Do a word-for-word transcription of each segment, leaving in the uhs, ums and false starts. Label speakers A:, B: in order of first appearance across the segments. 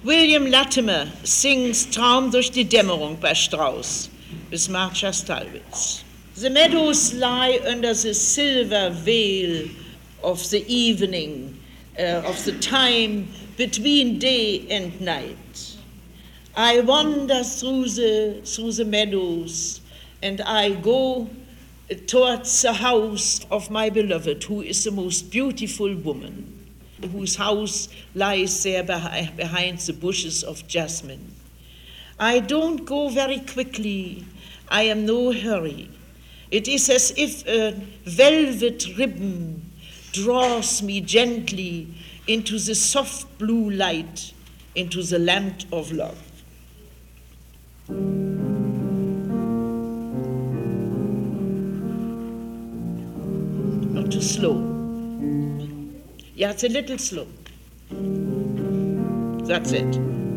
A: William Latimer sings Traum durch die Dämmerung bei Strauss bis Marcia Stalwitz. The meadows lie under the silver veil of the evening, uh, of the time between day and night. I wander through the, through the meadows, and I go towards the house of my beloved, who is the most beautiful woman, whose house lies there behind the bushes of jasmine. I don't go very quickly. I am no hurry. It is as if a velvet ribbon draws me gently into the soft blue light, into the land of love. Not too slow. Yeah, it's a little slow. That's it.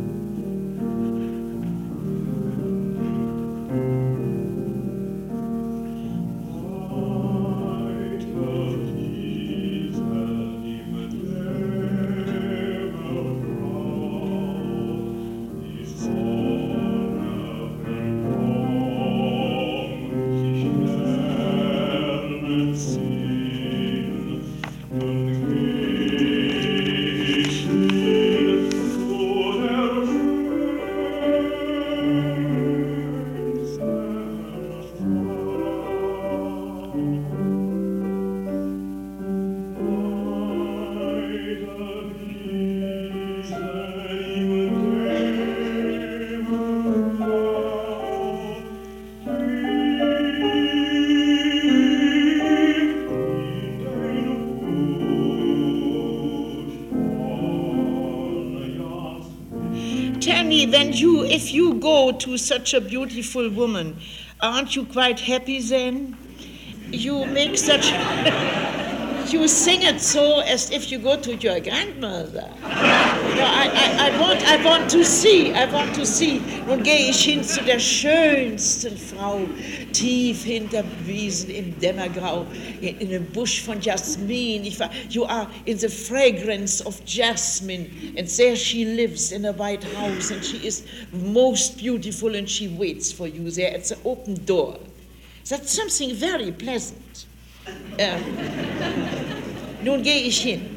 A: Then you, if you go to such a beautiful woman, aren't you quite happy then? You make such, you sing it so as if you go to your grandmother. No, I, I, I, want, I want to see, I want to see. Nun gehe ich hin zu der schönsten Frau, tief hinter Wiesen im Dämmergrau, in, in einem Busch von Jasmin. Ich war, you are in the fragrance of jasmine, and there she lives in a white house, and she is most beautiful, and she waits for you there at the open door. That's something very pleasant. Uh, nun gehe ich hin.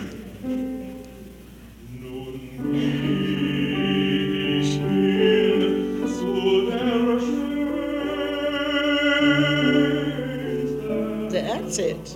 A: That's it.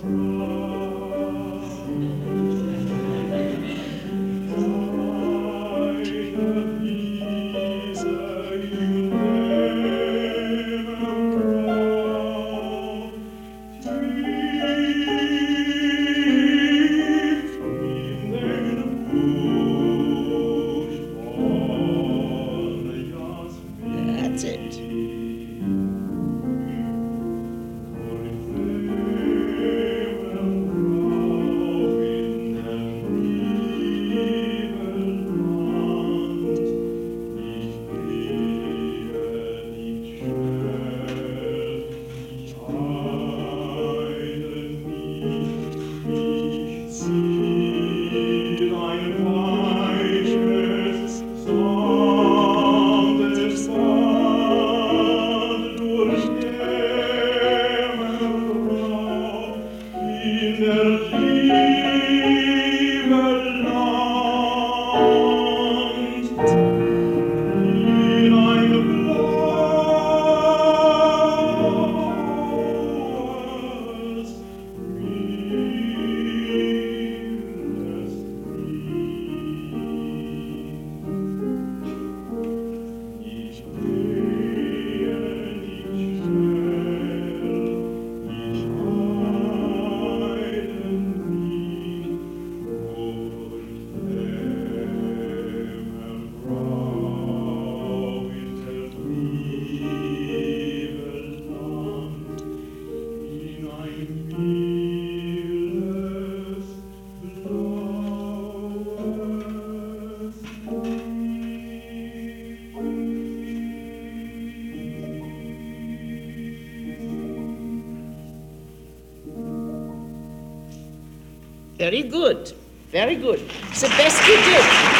A: Very good, very good. It's the best you did.